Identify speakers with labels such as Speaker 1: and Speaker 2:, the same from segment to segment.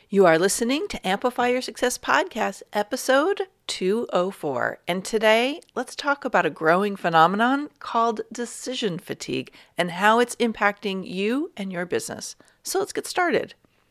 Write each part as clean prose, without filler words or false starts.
Speaker 1: You are listening to Amplify Your Success Podcast, episode 204. And today, let's talk about a growing phenomenon called decision fatigue and how it's impacting you and your business. So let's get started.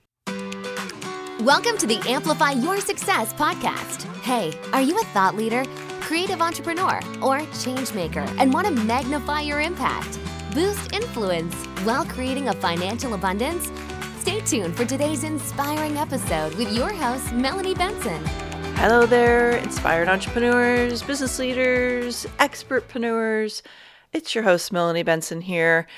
Speaker 2: Welcome to the Amplify Your Success Podcast. Hey, are you a thought leader, creative entrepreneur, or change maker and want to magnify your impact, boost influence while creating a financial abundance? Stay tuned for today's inspiring episode with your host, Melanie Benson.
Speaker 1: Hello there, inspired entrepreneurs, business leaders, expertpreneurs. It's your host, Melanie Benson here.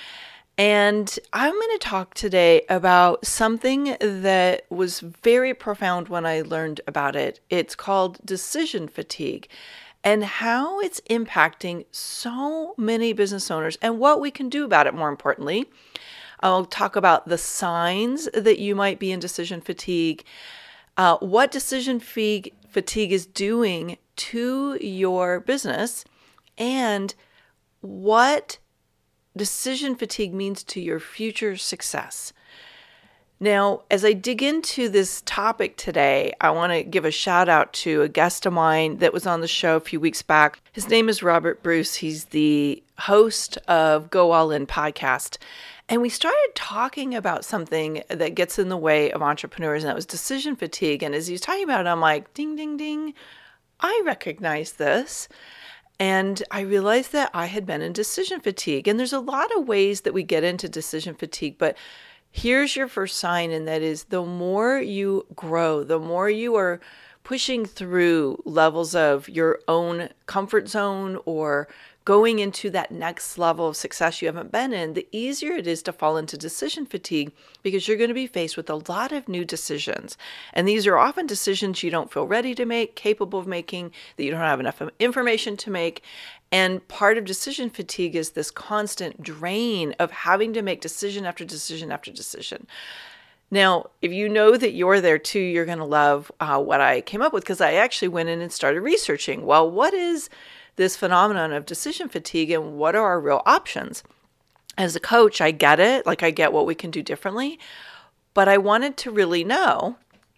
Speaker 1: And I'm going to talk today about something that was very profound when I learned about it. It's called decision fatigue and how it's impacting so many business owners and what we can do about it, more importantly. I'll talk about the signs that you might be in decision fatigue, what decision fatigue is doing to your business, and what decision fatigue means to your future success. Now, as I dig into this topic today, I want to give a shout out to a guest of mine that was on the show a few weeks back. His name is Robert Bruce. He's the host of Go All In podcast. And we started talking about something that gets in the way of entrepreneurs, and that was decision fatigue. And as he was talking about it, I'm like, ding, ding, ding, I recognize this. And I realized that I had been in decision fatigue. And there's a lot of ways that we get into decision fatigue, but here's your first sign, and that is the more you grow, the more you are pushing through levels of your own comfort zone or going into that next level of success you haven't been in, the easier it is to fall into decision fatigue because you're going to be faced with a lot of new decisions. And these are often decisions you don't feel ready to make, capable of making, that you don't have enough information to make. And part of decision fatigue is this constant drain of having to make decision after decision after decision. Now, if you know that you're there too, you're going to love what I came up with, because I actually went in and started researching, well, what is this phenomenon of decision fatigue and what are our real options? As a coach, I get it. Like, I get what we can do differently, but I wanted to really know,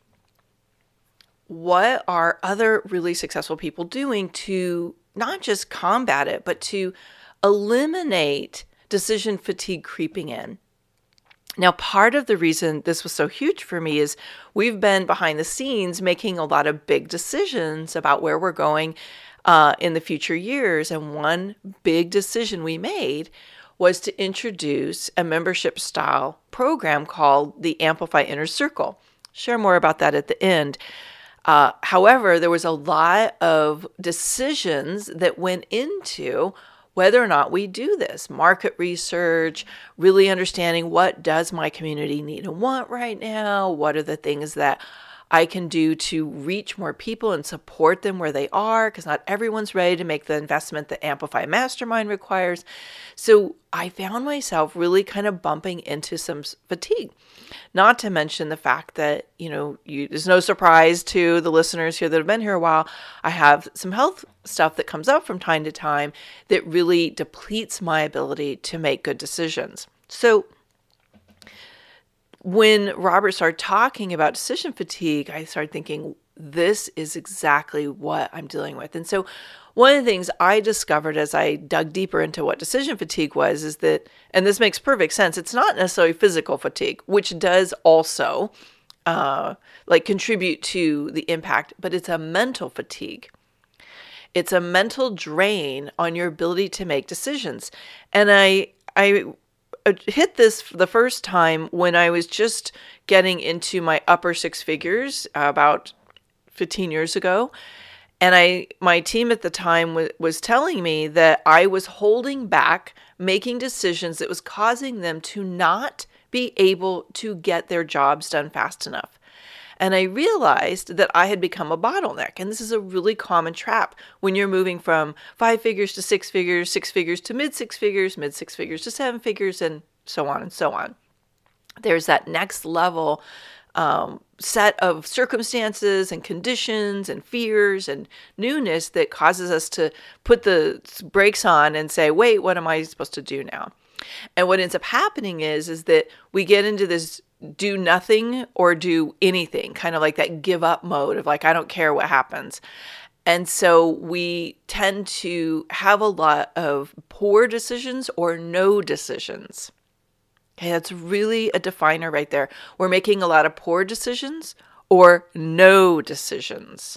Speaker 1: what are other really successful people doing to not just combat it, but to eliminate decision fatigue creeping in? Now, part of the reason this was so huge for me is we've been behind the scenes making a lot of big decisions about where we're going in the future years. And one big decision we made was to introduce a membership style program called the Amplify Inner Circle. Share more about that at the end. However, there was a lot of decisions that went into whether or not we do this. Market research, really understanding what does my community need and want right now? What are the things that I can do to reach more people and support them where they are? Because not everyone's ready to make the investment that Amplify Mastermind requires. So I found myself really kind of bumping into some fatigue. Not to mention the fact that, there's no surprise to the listeners here that have been here a while. I have some health stuff that comes up from time to time that really depletes my ability to make good decisions. So when Robert started talking about decision fatigue, I started thinking, this is exactly what I'm dealing with. And so one of the things I discovered as I dug deeper into what decision fatigue was is that, and this makes perfect sense, it's not necessarily physical fatigue, which does also contribute to the impact, but it's a mental fatigue. It's a mental drain on your ability to make decisions. And I hit this the first time when I was just getting into my upper six figures about 15 years ago. And my team at the time was telling me that I was holding back making decisions that was causing them to not be able to get their jobs done fast enough. And I realized that I had become a bottleneck. And this is a really common trap when you're moving from 5 figures to 6 figures to mid 6 figures to 7 figures, and so on and so on. There's that next level set of circumstances and conditions and fears and newness that causes us to put the brakes on and say, wait, what am I supposed to do now? And what ends up happening is that we get into this do nothing or do anything, kind of like that give up mode of like, I don't care what happens. And so we tend to have a lot of poor decisions or no decisions. Okay, that's really a definer right there. We're making a lot of poor decisions or no decisions.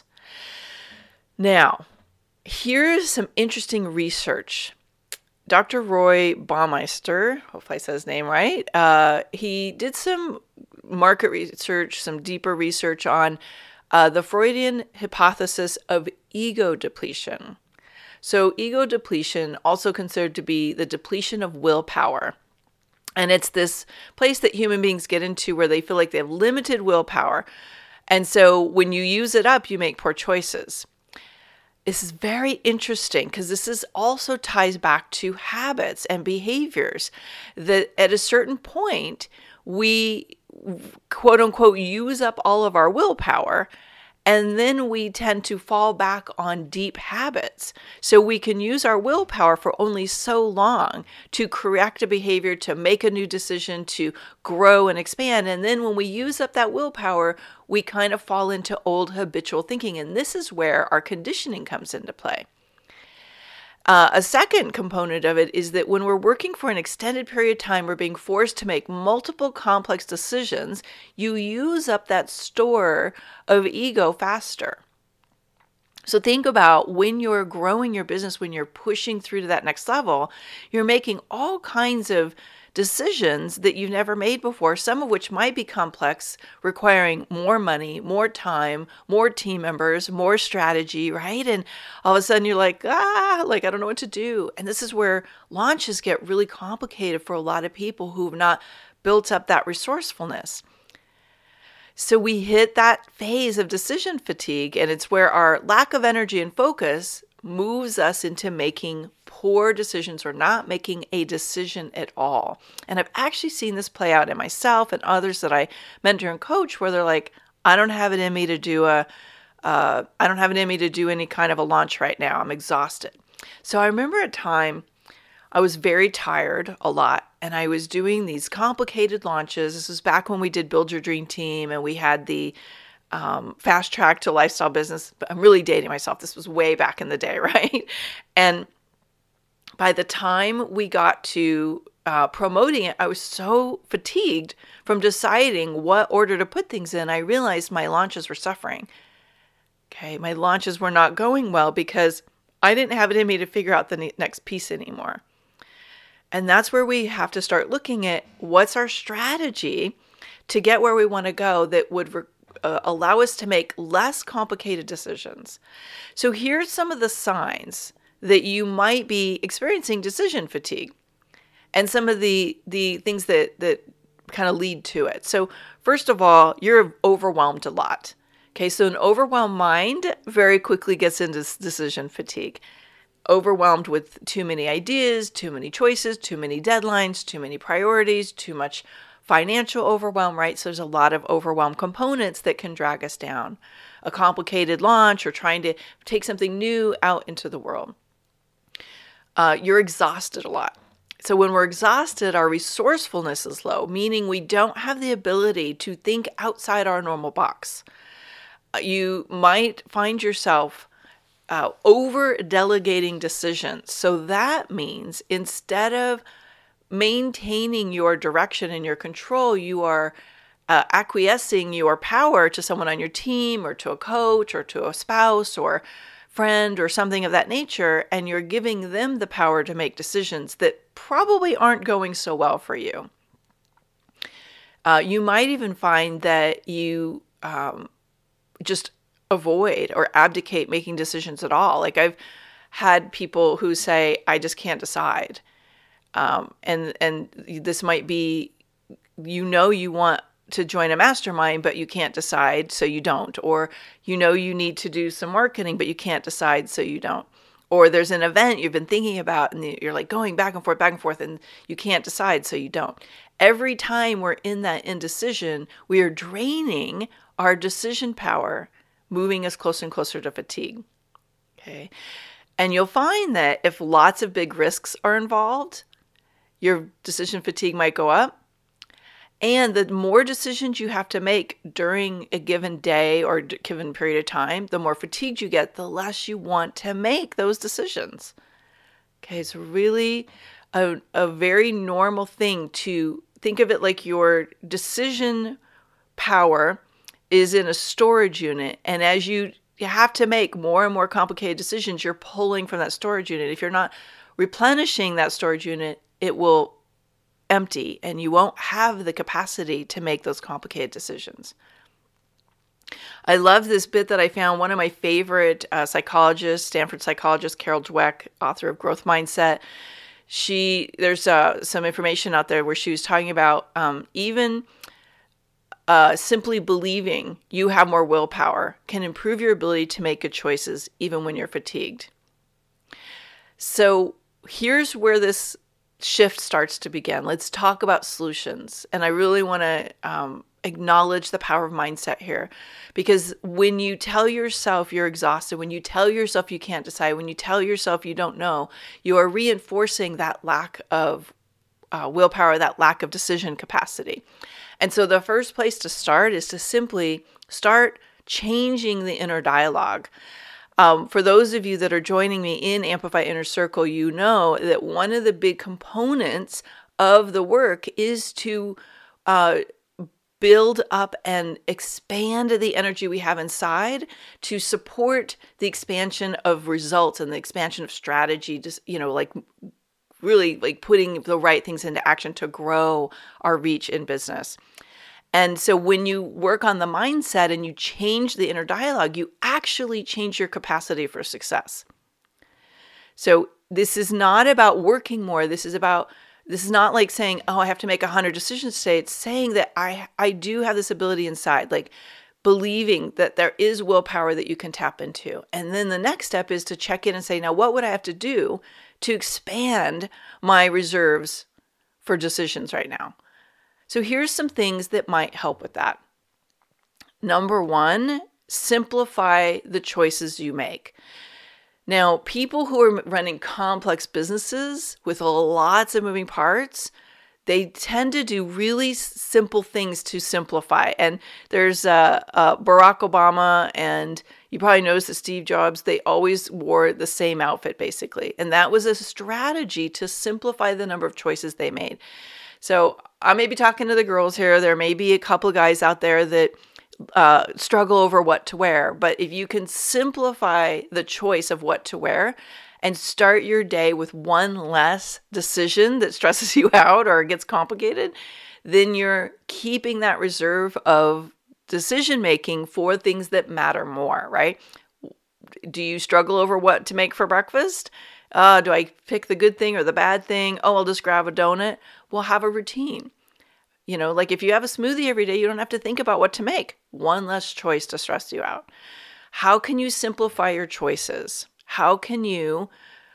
Speaker 1: Now, here's some interesting research. Dr. Roy Baumeister, hopefully I said his name right, he did some market research, some deeper research on the Freudian hypothesis of ego depletion. So ego depletion, also considered to be the depletion of willpower. And it's this place that human beings get into where they feel like they have limited willpower. And so when you use it up, you make poor choices. This is very interesting because this also ties back to habits and behaviors that at a certain point, we quote unquote use up all of our willpower. And then we tend to fall back on deep habits. So we can use our willpower for only so long to correct a behavior, to make a new decision, to grow and expand. And then when we use up that willpower, we kind of fall into old habitual thinking. And this is where our conditioning comes into play. A second component of it is that when we're working for an extended period of time, we're being forced to make multiple complex decisions, you use up that store of ego faster. So think about when you're growing your business, when you're pushing through to that next level, you're making all kinds of decisions that you've never made before, some of which might be complex, requiring more money, more time, more team members, more strategy, right? And all of a sudden you're like, I don't know what to do. And this is where launches get really complicated for a lot of people who've not built up that resourcefulness. So we hit that phase of decision fatigue, and it's where our lack of energy and focus moves us into making poor decisions or not making a decision at all. And I've actually seen this play out in myself and others that I mentor and coach where they're like, I don't have it in me to do any kind of a launch right now. I'm exhausted. So I remember a time I was very tired a lot, and I was doing these complicated launches. This was back when we did Build Your Dream Team, and we had the fast track to lifestyle business. But I'm really dating myself. This was way back in the day, right? And by the time we got to promoting it, I was so fatigued from deciding what order to put things in. I realized my launches were suffering. Okay, my launches were not going well because I didn't have it in me to figure out the next piece anymore. And that's where we have to start looking at what's our strategy to get where we want to go that would allow us to make less complicated decisions. So here's some of the signs that you might be experiencing decision fatigue and some of the things that kind of lead to it. So first of all, you're overwhelmed a lot. Okay, so an overwhelmed mind very quickly gets into decision fatigue. Overwhelmed with too many ideas, too many choices, too many deadlines, too many priorities, too much financial overwhelm, right? So there's a lot of overwhelm components that can drag us down. A complicated launch or trying to take something new out into the world. You're exhausted a lot. So when we're exhausted, our resourcefulness is low, meaning we don't have the ability to think outside our normal box. You might find yourself over delegating decisions. So that means instead of maintaining your direction and your control, you are acquiescing your power to someone on your team or to a coach or to a spouse or friend or something of that nature, and you're giving them the power to make decisions that probably aren't going so well for you. You might even find that you just avoid or abdicate making decisions at all. Like I've had people who say, I just can't decide. And this might be, you want to join a mastermind, but you can't decide, so you don't. Or you need to do some marketing, but you can't decide, so you don't. Or there's an event you've been thinking about and you're like going back and forth, and you can't decide, so you don't. Every time we're in that indecision, we are draining our decision power, moving us closer and closer to fatigue. Okay. And you'll find that if lots of big risks are involved, your decision fatigue might go up. And the more decisions you have to make during a given day or given period of time, the more fatigued you get, the less you want to make those decisions. Okay, it's really a very normal thing to think of it like your decision power is in a storage unit. And as you have to make more and more complicated decisions, you're pulling from that storage unit. If you're not replenishing that storage unit, it will empty and you won't have the capacity to make those complicated decisions. I love this bit that I found. One of my favorite psychologists, Stanford psychologist Carol Dweck, author of Growth Mindset, there's some information out there where she was talking about even simply believing you have more willpower can improve your ability to make good choices even when you're fatigued. So here's where this shift starts to begin. Let's talk about solutions. And I really want to acknowledge the power of mindset here, because when you tell yourself you're exhausted, when you tell yourself you can't decide, when you tell yourself you don't know, you are reinforcing that lack of willpower, that lack of decision capacity. And so the first place to start is to simply start changing the inner dialogue. For those of you that are joining me in Amplify Inner Circle, you know that one of the big components of the work is to build up and expand the energy we have inside to support the expansion of results and the expansion of strategy, just, like really like putting the right things into action to grow our reach in business. And so when you work on the mindset and you change the inner dialogue, you actually change your capacity for success. So this is not about working more. This is not like saying, oh, I have to make 100 decisions today. It's saying that I do have this ability inside, like believing that there is willpower that you can tap into. And then the next step is to check in and say, now what would I have to do to expand my reserves for decisions right now? So here's some things that might help with that. Number one, simplify the choices you make. Now, people who are running complex businesses with lots of moving parts, they tend to do really simple things to simplify. And there's Barack Obama, and you probably noticed that Steve Jobs, they always wore the same outfit basically. And that was a strategy to simplify the number of choices they made. So I may be talking to the girls here. There may be a couple of guys out there that struggle over what to wear. But if you can simplify the choice of what to wear and start your day with one less decision that stresses you out or gets complicated, then you're keeping that reserve of decision making for things that matter more, right? Do you struggle over what to make for breakfast? Do I pick the good thing or the bad thing? Oh, I'll just grab a donut. Well, have a routine. Like if you have a smoothie every day, you don't have to think about what to make. One less choice to stress you out. How can you simplify your choices? How can you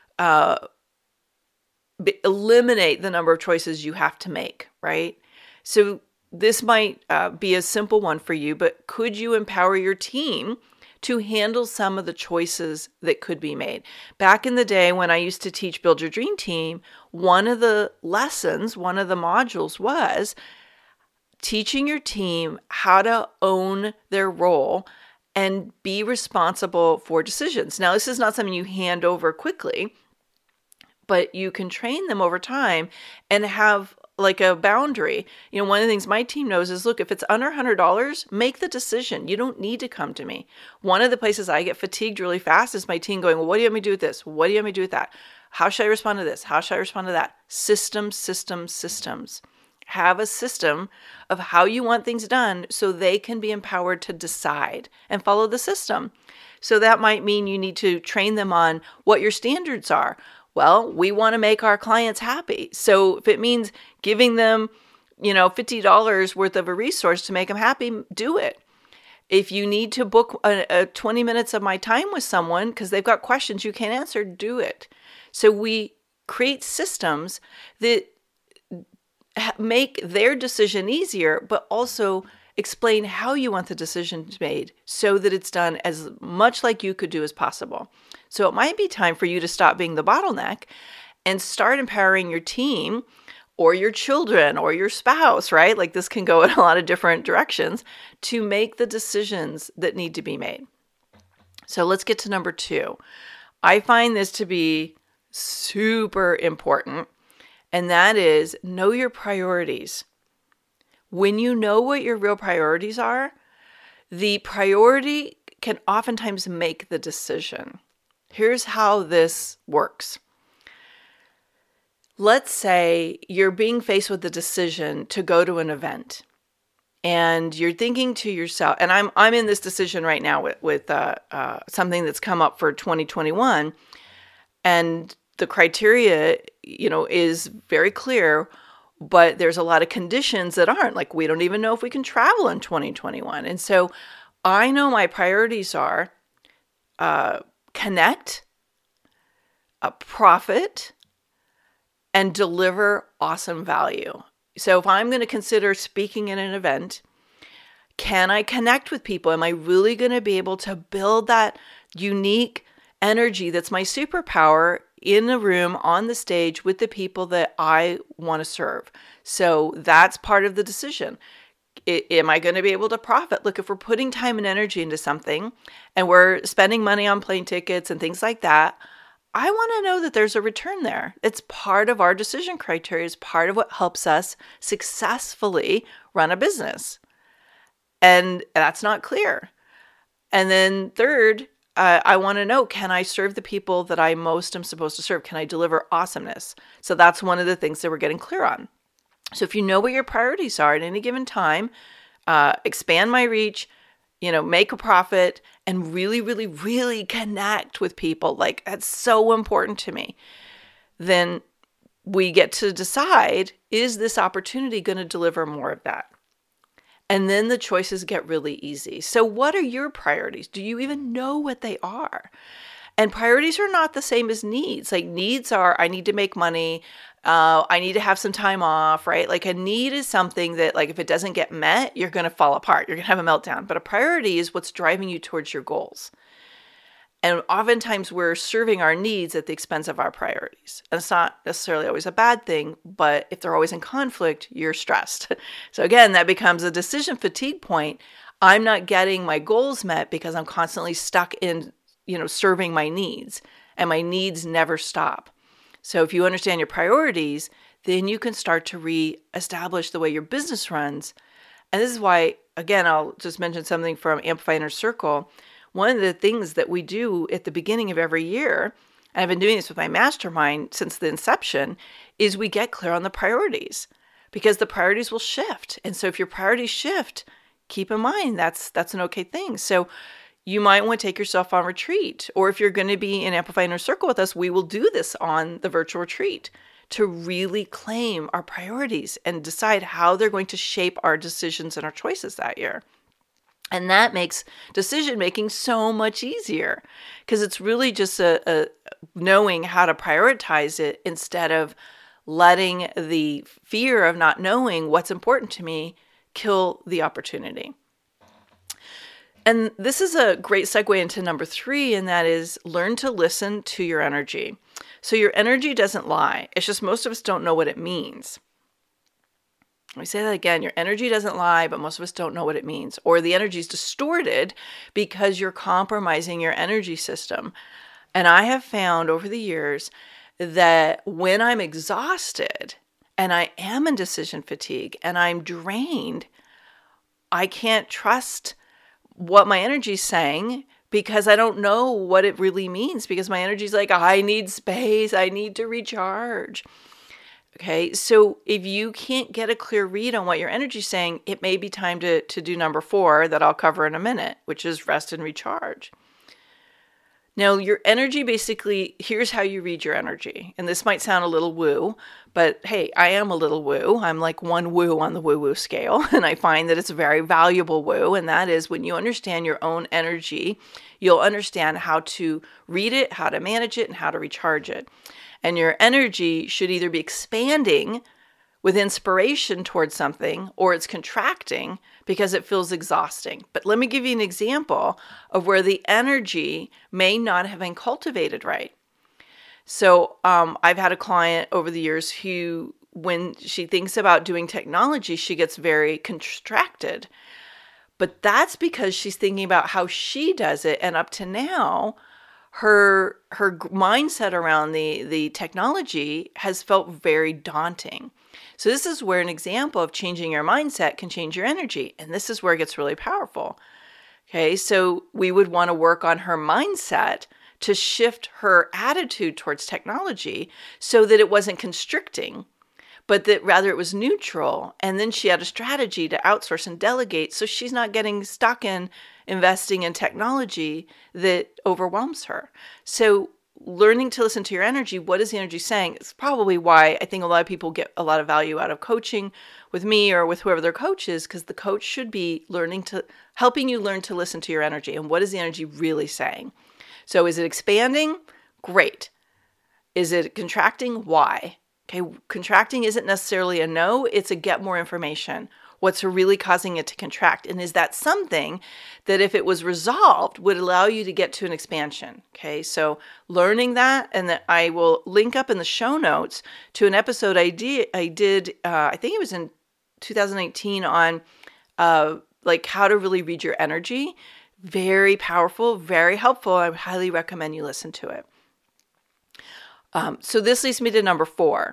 Speaker 1: eliminate the number of choices you have to make, right? So this might be a simple one for you, but could you empower your team to handle some of the choices that could be made? Back in the day when I used to teach Build Your Dream Team, one of the lessons, one of the modules was teaching your team how to own their role and be responsible for decisions. Now, this is not something you hand over quickly, but you can train them over time and have like a boundary. One of the things my team knows is, look, if it's under $100, make the decision. You don't need to come to me. One of the places I get fatigued really fast is my team going, well, what do you want me to do with this? What do you want me to do with that? How should I respond to this? How should I respond to that? Systems. Have a system of how you want things done so they can be empowered to decide and follow the system. So that might mean you need to train them on what your standards are. Well, we want to make our clients happy. So if it means giving them, $50 worth of a resource to make them happy, do it. If you need to book 20 minutes of my time with someone because they've got questions you can't answer, do it. So we create systems that make their decision easier, but also explain how you want the decision made so that it's done as much like you could do as possible. So it might be time for you to stop being the bottleneck and start empowering your team or your children or your spouse, right? Like this can go in a lot of different directions to make the decisions that need to be made. So let's get to number 2. I find this to be super important, and that is know your priorities. When you know what your real priorities are, the priority can oftentimes make the decision. Here's how this works. Let's say you're being faced with the decision to go to an event, and you're thinking to yourself, and I'm in this decision right now with something that's come up for 2021, and the criteria, is very clear, but there's a lot of conditions that aren't. Like, we don't even know if we can travel in 2021. And so I know my priorities are connect, profit, and deliver awesome value. So if I'm going to consider speaking in an event, can I connect with people? Am I really going to be able to build that unique energy that's my superpower in a room on the stage with the people that I want to serve? So that's part of the decision. Am I going to be able to profit? Look, if we're putting time and energy into something and we're spending money on plane tickets and things like that, I want to know that there's a return there. It's part of our decision criteria. It's part of what helps us successfully run a business. And that's not clear. And then third, I want to know, can I serve the people that I most am supposed to serve? Can I deliver awesomeness? So that's one of the things that we're getting clear on. So if you know what your priorities are at any given time, expand my reach, make a profit, and really, really, really connect with people. Like, that's so important to me. Then we get to decide, is this opportunity going to deliver more of that? And then the choices get really easy. So what are your priorities? Do you even know what they are? And priorities are not the same as needs. Like, needs are, I need to make money. I need to have some time off, right? Like, a need is something that, like, if it doesn't get met, you're going to fall apart. You're going to have a meltdown. But a priority is what's driving you towards your goals. And oftentimes we're serving our needs at the expense of our priorities. And it's not necessarily always a bad thing, but if they're always in conflict, you're stressed. So again, that becomes a decision fatigue point. I'm not getting my goals met because I'm constantly stuck in, serving my needs, and my needs never stop. So if you understand your priorities, then you can start to reestablish the way your business runs. And this is why, again, I'll just mention something from Amplify Inner Circle. One of the things that we do at the beginning of every year, and I've been doing this with my mastermind since the inception, is we get clear on the priorities, because the priorities will shift. And so if your priorities shift, keep in mind that's an okay thing. So you might want to take yourself on retreat, or if you're going to be in Amplify Inner Circle with us, we will do this on the virtual retreat to really claim our priorities and decide how they're going to shape our decisions and our choices that year. And that makes decision making so much easier, because it's really just a knowing how to prioritize it instead of letting the fear of not knowing what's important to me kill the opportunity. And this is a great segue into number 3, and that is learn to listen to your energy. So your energy doesn't lie. It's just most of us don't know what it means. Let me say that again. Your energy doesn't lie, but most of us don't know what it means. Or the energy is distorted because you're compromising your energy system. And I have found over the years that when I'm exhausted and I am in decision fatigue and I'm drained, I can't trust what my energy is saying because I don't know what it really means, because my energy is like, I need space, I need to recharge. Okay, so if you can't get a clear read on what your energy is saying, it may be time to do number 4 that I'll cover in a minute, which is rest and recharge. Now, your energy basically, here's how you read your energy. And this might sound a little woo, but hey, I am a little woo. I'm like one woo on the woo-woo scale. And I find that it's a very valuable woo. And that is when you understand your own energy, you'll understand how to read it, how to manage it, and how to recharge it. And your energy should either be expanding with inspiration towards something, or it's contracting because it feels exhausting. But let me give you an example of where the energy may not have been cultivated right. So I've had a client over the years who when she thinks about doing technology, she gets very contracted. But that's because she's thinking about how she does it. And up to now, her mindset around the technology has felt very daunting. So this is where an example of changing your mindset can change your energy. And this is where it gets really powerful. Okay, so we would want to work on her mindset to shift her attitude towards technology so that it wasn't constricting, but that rather it was neutral. And then she had a strategy to outsource and delegate so she's not getting stuck in investing in technology that overwhelms her. So learning to listen to your energy, what is the energy saying? It's probably why I think a lot of people get a lot of value out of coaching with me or with whoever their coach is, because the coach should be helping you learn to listen to your energy. And what is the energy really saying? So is it expanding? Great. Is it contracting? Why? Okay, contracting isn't necessarily a no, it's a get more information. What's really causing it to contract? And is that something that if it was resolved would allow you to get to an expansion? Okay, so learning that, and that I will link up in the show notes to an episode I did, I think it was in 2018 on like how to really read your energy. Very powerful, very helpful. I would highly recommend you listen to it. So this leads me to number 4.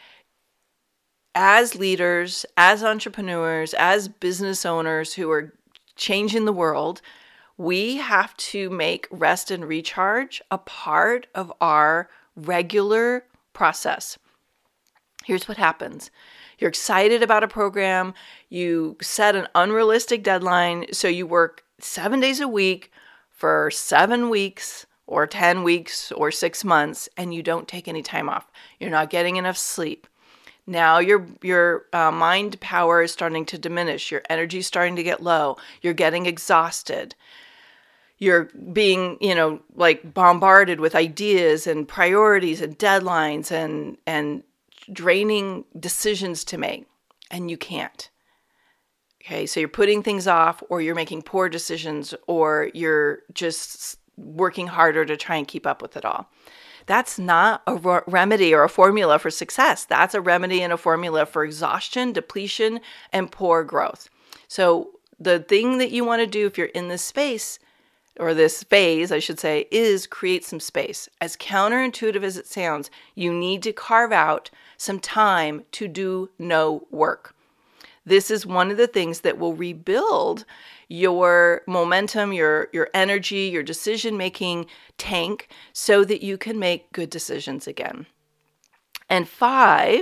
Speaker 1: As leaders, as entrepreneurs, as business owners who are changing the world, we have to make rest and recharge a part of our regular process. Here's what happens. You're excited about a program. You set an unrealistic deadline. So you work 7 days a week for 7 weeks or 10 weeks or 6 months, and you don't take any time off. You're not getting enough sleep. Now your mind power is starting to diminish. Your energy is starting to get low. You're getting exhausted. You're being, like bombarded with ideas and priorities and deadlines and draining decisions to make, and you can't. Okay, so you're putting things off, or you're making poor decisions, or you're just working harder to try and keep up with it all. That's not a remedy or a formula for success. That's a remedy and a formula for exhaustion, depletion, and poor growth. So the thing that you want to do if you're in this space, or this phase, I should say, is create some space. As counterintuitive as it sounds, you need to carve out some time to do no work. This is one of the things that will rebuild your momentum, your energy, your decision-making tank so that you can make good decisions again. And 5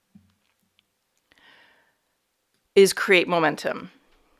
Speaker 1: is create momentum.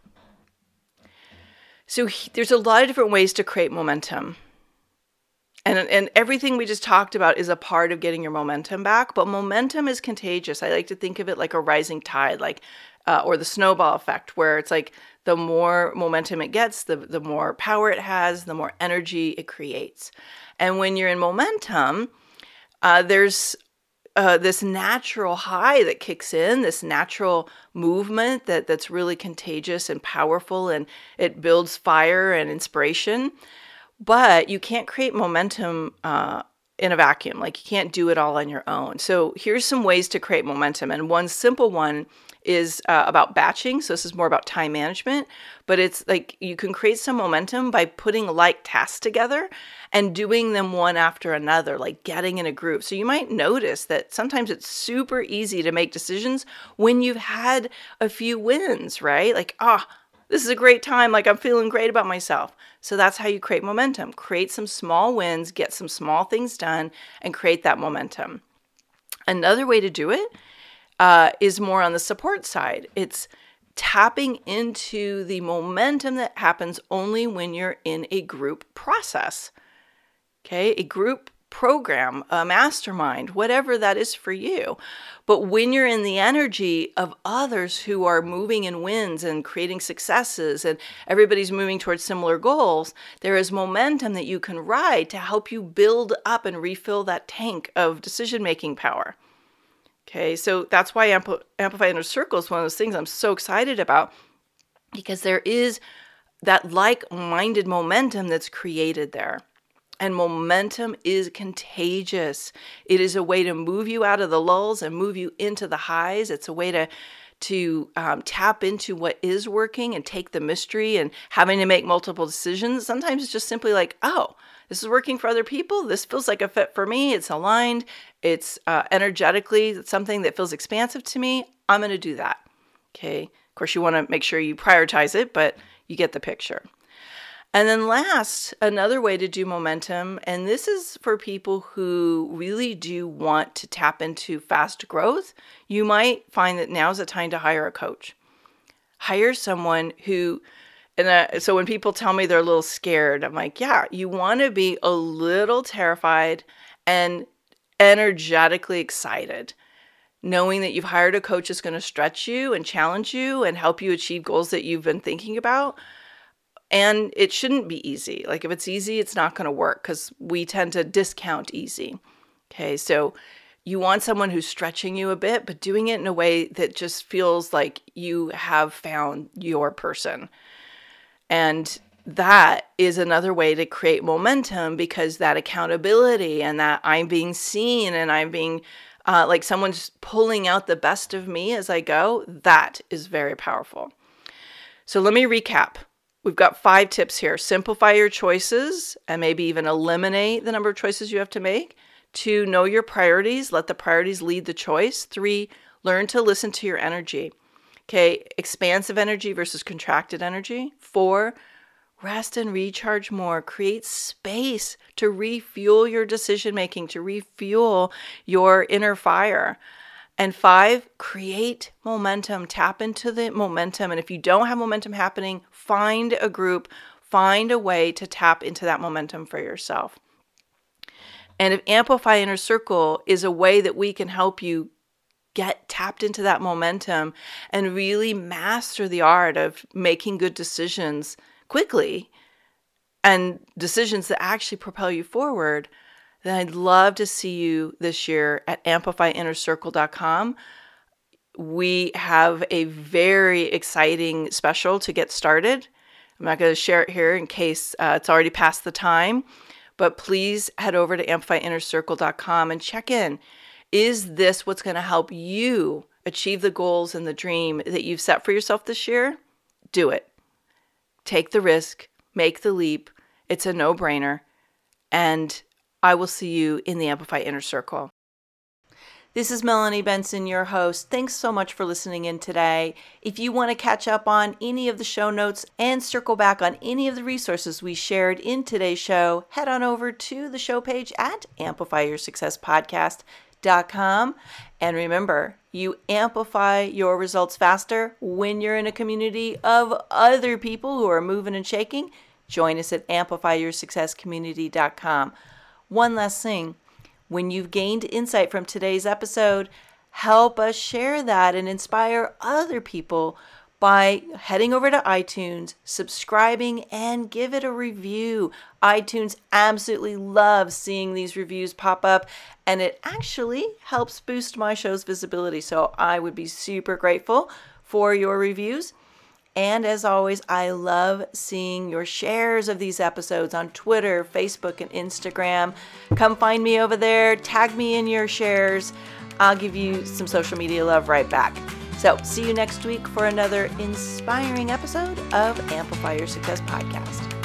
Speaker 1: So there's a lot of different ways to create momentum. And everything we just talked about is a part of getting your momentum back, but momentum is contagious. I like to think of it like a rising tide, or the snowball effect, where it's like the more momentum it gets, the more power it has, the more energy it creates. And when you're in momentum, there's this natural high that kicks in, this natural movement that's really contagious and powerful, and it builds fire and inspiration. But you can't create momentum in a vacuum. Like, you can't do it all on your own. So here's some ways to create momentum. And one simple one is about batching. So this is more about time management, but it's like you can create some momentum by putting like tasks together and doing them one after another, like getting in a group. So you might notice that sometimes it's super easy to make decisions when you've had a few wins, right? Like, this is a great time. Like, I'm feeling great about myself. So that's how you create momentum. Create some small wins, get some small things done, and create that momentum. Another way to do it is more on the support side. It's tapping into the momentum that happens only when you're in a group process. Okay, a group program, a mastermind, whatever that is for you. But when you're in the energy of others who are moving in wins and creating successes, and everybody's moving towards similar goals, there is momentum that you can ride to help you build up and refill that tank of decision-making power. Okay, so that's why Amplify Inner Circle is one of those things I'm so excited about, because there is that like-minded momentum that's created there. And momentum is contagious. It is a way to move you out of the lulls and move you into the highs. It's a way to tap into what is working and take the mystery and having to make multiple decisions. Sometimes it's just simply like, oh, this is working for other people. This feels like a fit for me. It's aligned. It's energetically something that feels expansive to me. I'm going to do that. Okay. Of course, you want to make sure you prioritize it, but you get the picture. And then last, another way to do momentum, and this is for people who really do want to tap into fast growth, you might find that now's the time to hire a coach. Hire someone who, so when people tell me they're a little scared, I'm like, yeah, you want to be a little terrified and energetically excited, knowing that you've hired a coach that's going to stretch you and challenge you and help you achieve goals that you've been thinking about. And it shouldn't be easy. Like if it's easy, it's not going to work because we tend to discount easy. Okay, so you want someone who's stretching you a bit, but doing it in a way that just feels like you have found your person. And that is another way to create momentum, because that accountability and that I'm being seen and I'm being like someone's pulling out the best of me as I go, that is very powerful. So let me recap. We've got 5 tips here. Simplify your choices and maybe even eliminate the number of choices you have to make. 2, know your priorities. Let the priorities lead the choice. 3, learn to listen to your energy. Okay, expansive energy versus contracted energy. 4, rest and recharge more. Create space to refuel your decision making, to refuel your inner fire. And 5, create momentum. Tap into the momentum. And if you don't have momentum happening, find a group, find a way to tap into that momentum for yourself. And if Amplify Inner Circle is a way that we can help you get tapped into that momentum and really master the art of making good decisions quickly and decisions that actually propel you forward, then I'd love to see you this year at amplifyinnercircle.com. We have a very exciting special to get started. I'm not going to share it here in case it's already past the time, but please head over to amplifyinnercircle.com and check in. Is this what's going to help you achieve the goals and the dream that you've set for yourself this year? Do it. Take the risk, make the leap. It's a no-brainer. And I will see you in the Amplify Inner Circle. This is Melanie Benson, your host. Thanks so much for listening in today. If you want to catch up on any of the show notes and circle back on any of the resources we shared in today's show, head on over to the show page at amplifyyoursuccesspodcast.com. And remember, you amplify your results faster when you're in a community of other people who are moving and shaking. Join us at amplifyyoursuccesscommunity.com. One last thing, when you've gained insight from today's episode, help us share that and inspire other people by heading over to iTunes, subscribing, and give it a review. iTunes absolutely loves seeing these reviews pop up, and it actually helps boost my show's visibility. So I would be super grateful for your reviews. And as always, I love seeing your shares of these episodes on Twitter, Facebook, and Instagram. Come find me over there. Tag me in your shares. I'll give you some social media love right back. So see you next week for another inspiring episode of Amplify Your Success Podcast.